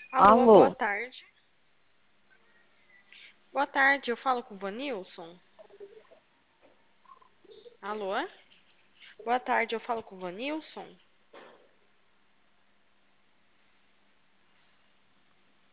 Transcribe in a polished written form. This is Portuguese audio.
Alô, boa Alô, tarde. Boa tarde, eu falo com o Vanilson. Alô? Boa tarde, eu falo com o Vanilson.